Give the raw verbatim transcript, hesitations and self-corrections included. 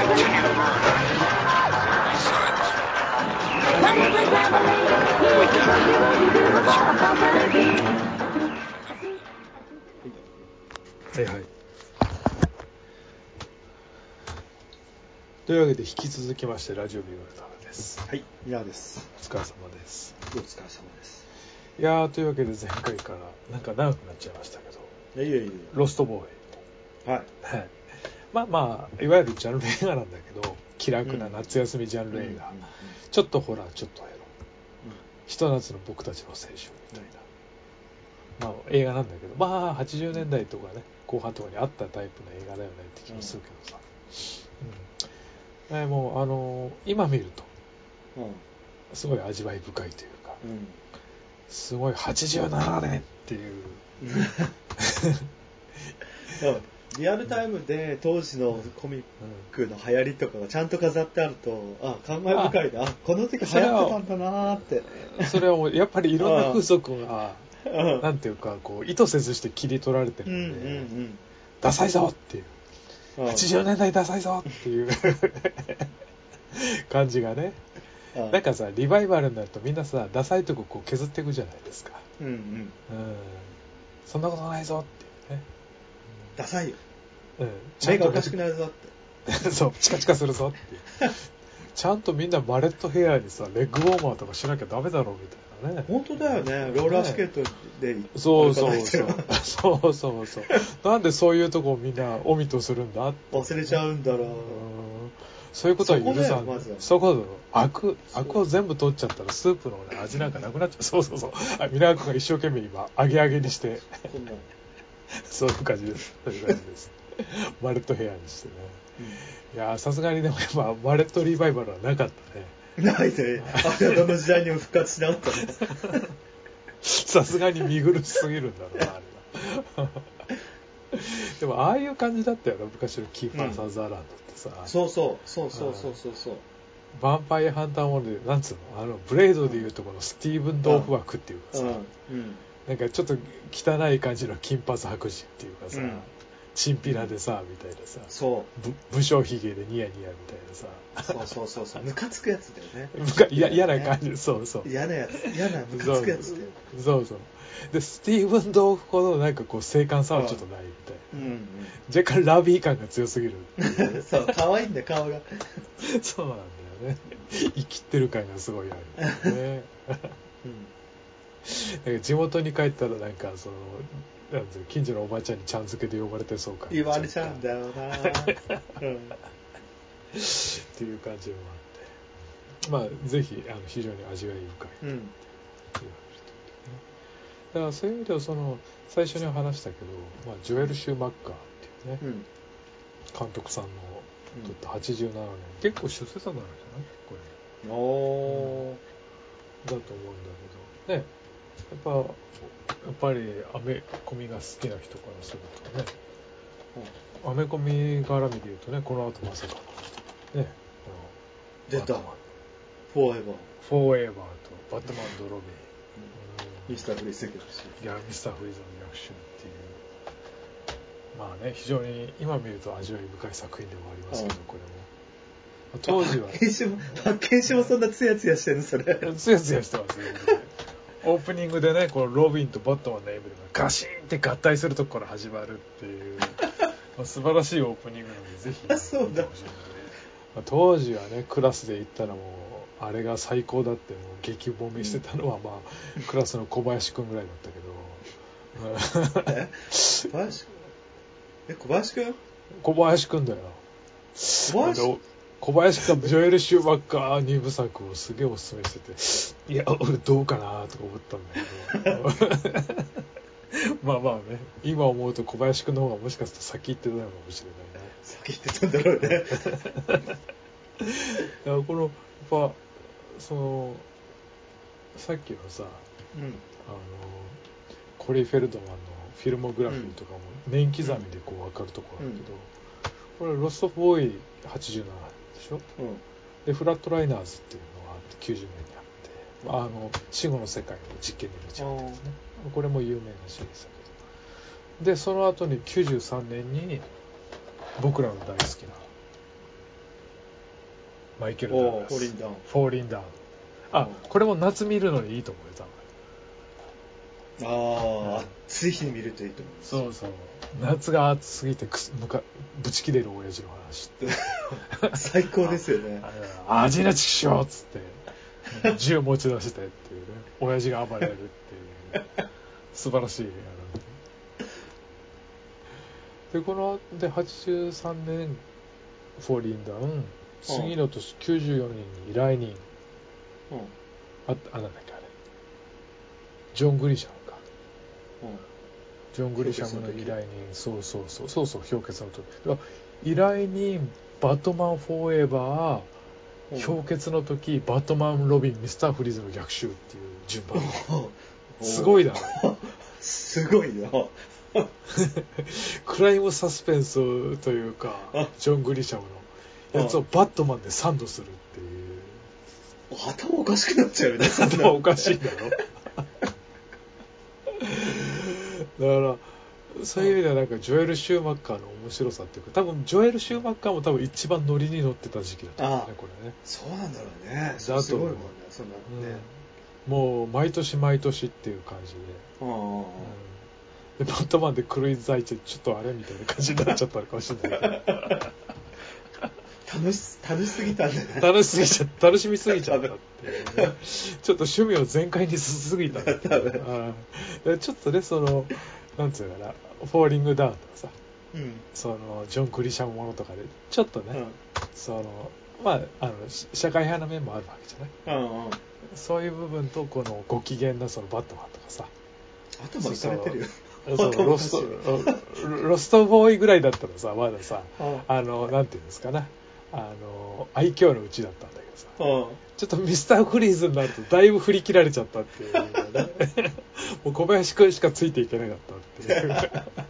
はいはい。というわけで引き続きましてラジオビブルターです。 はい、ミラーです。 お疲れ様です。 お疲れ様です。 いやー、というわけで前回からなんか長くなっちゃいましたけど、 いやいやいやロストボーイ。 はい。 はい。まあまあいわゆるジャンル映画なんだけど、気楽な夏休みジャンル映画。 うんうんうん、 ちょっとホラー、ちょっとエロ。 うん、 ひと夏の僕たちの青春みたいな、まあ、映画なんだけど、まあはちじゅうねんだいとかね後半とかにあったタイプの映画だよねって気もするけどさ、うんうん、もうあのー、今見るとすごい味わい深いというか、うん、すごいはちじゅうななねんっていうリアルタイムで当時のコミックの流行りとかがちゃんと飾ってあると、あ、感慨深いな、あ、この時流行ってたんだなーって。 それはやっぱりいろんな風俗がなんていうかこう意図せずして切り取られてるんで、うんうんうん、ダサいぞっていう、はちじゅうねんだいダサいぞっていう感じがね、なんかさリバイバルになるとみんなさダサいとここう削っていくじゃないですか、うんうんうん、そんなことないぞっていうね、 ダサいよ、うん、 目がおかしくなるぞってそうチカチカするぞっていうちゃんとみんなバレットヘアにさレッグウォーマーとかしなきゃダメだろうみたいなね。 本当だよね、ローラースケートで、ね、 そうそうそうそうそうそうなんでそういうとこをみんなオミとするんだって、 ね、忘れちゃうんだろう、うん、 そういうことは許さん、 まずそこだろ、アクアクを全部取っちゃったらスープの、ね、味なんかなくなっちゃう。そうそうそう、皆君が一生懸命今揚げ揚げにしてこんなそういう感じです、そういう感じですバレットヘアにしてね、うん、いやさすがにでもやっぱバレットリバイバルはなかったね。 ないね。あれはどの時代にも復活しなかったの。 さすがに見苦しすぎるんだろうな、あれは。でもああいう感じだったよな、昔のキーファー・サザーランドってさ、うん、 そうそうそうそうそうそうそう、 ヴァンパイアハンターモデルなんつうの、あのブレードでいうとこのスティーブン・ドーフ枠っていうかさ、うんうん、なんかちょっと汚い感じの金髪白人っていうかさ、うん、チンピラでさみたいなさ、そう武将髭でニヤニヤみたいなさ、 そうそうそうそう、ムカつくやつだよね。 いや嫌な感じ、そうそう、 嫌なやつ、嫌なムカつくやつだよ。 そうそう。でスティーブン・ドーフほどなんかこう精悍さはちょっとないみたいな、うんうん、若干ラビー感が強すぎるそう、可愛いんだよ顔がそうなんだよね、生きってる感がすごいあるね、うん、なんか地元に帰ったらなんかそのなんていう近所のおばちゃんにちゃん付けで呼ばれてそうか言われちゃうんだよな、うん、っていう感じもあって、まあぜひあの非常に味わい深い、うん、だからそういう意味ではその最初に話したけど、まあ、ジョエル・シューマッカーっていうね、うん、監督さんの撮ったはちじゅうななねん、結構出世作なんじゃないこれ、おー、うん、だと思うんだけどね、やっぱやっぱりアメコミが好きな人からするとね、うん、アメコミ絡みで言うとね、この後まさかのね、この出たフォーエバーフォーエバーとバットマンドロビー、うん、 ミスターフリーズの逆襲、 いやミスターフリーズの逆襲っていう、まあね、非常に今見ると味わい深い作品でもありますけど、これも当時は発見しもそんなツヤツヤしてるのそれツヤツヤしてますねオープニングでね、このロビンとバットマンのエムブレムがガシーンって合体するところから始まるっていうまあ素晴らしいオープニングなのでぜひ見てほしいので、まあ、当時はねクラスで行ったらもうあれが最高だってもう激褒めしてたのは、まあクラスの小林くんぐらいだったけどえ小林くんえ小林くん小林くんだよ、 小林小林がジョエル・シューマッカーに部作をすげえおすすめしてて、いや俺どうかなとか思ったんだけどまあまあね、今思うと小林くんの方がもしかすると先行ってたのかもしれないね。 先行ってたんだろうねいやこのやっぱそのさっきのさ、うん、あのコリー・フェルドマンのフィルモグラフィーとかも年刻みでこう分かるところあるけど、うん、これロストボーイはちじゅうななでしょ、うん、でフラットライナーズっていうのがあってきゅうじゅうねんにあって、うん、あの死後の世界を実験で見ちゃうってですね、これも有名なシリーズだけど、でその後にきゅうじゅうさんねんに僕らの大好きなマイケル・ダグラス。 フォーリンダウン。 フォーリンダウン。あ、これも夏見るのにいいと思うよ、多分。ああ、暑い日に見るといいと思う。 そうそう。夏が暑すぎてくすむかぶち切れる親父の話って最高ですよね。 ああ、ジナチキショーっつって銃持ち出してっていうね、親父が暴れるっていう、ね、素晴らしい映画なんで。でこのではちじゅうさんねんフォーリンダウン、次の年きゅうじゅうよねんに依頼人、うん、ああなんだっけあれジョン・グリシャムか、うん、ジョン・グリシャムの依頼人、そうそうそうそうそう氷結の時依頼人バットマンフォーエバー、氷結の時バットマンロビンミスターフリーズの逆襲っていう順番すごいなすごいなクライムサスペンスというかジョン・グリシャムのやつをバットマンでサンドするっていう頭おかしくなっちゃうよね頭おかしいんだろだからそういう意味ではなんかジョエル・シューマッカーの面白さっていうか、多分ジョエル・シューマッカーも多分一番ノリに乗ってた時期だったんだね、これね。 そうなんだろうね。だとすごいもんね、そんなね、 うん、もう毎年毎年っていう感じで、うんうん、でバットマンで狂い咲いてちょっとあれみたいな感じになっちゃったのかもしれないけど楽し楽しすぎたんだね。 楽しすぎちゃ楽しみすぎちゃったっていう、ね、ちょっと趣味を全開にしすぎたんだっていうちょっとね、そのなんつうかな、フォーリングダウンとかさ、うん、そのジョン・クリシャムものとかでちょっとね、うん、そのまああの社会派な面もあるわけじゃない、うんうん、そういう部分とこのご機嫌なそのバットマンとかさ、 頭いかれてるよ。 そうロストロストボーイぐらいだったらさ、まださ、あのなんていうんですかな、あの愛嬌のうちだったんだけどさ、ちょっとミスターフリーズになるとだいぶ振り切られちゃったっていう、ね、もう小林くんしかついていけなかったっていう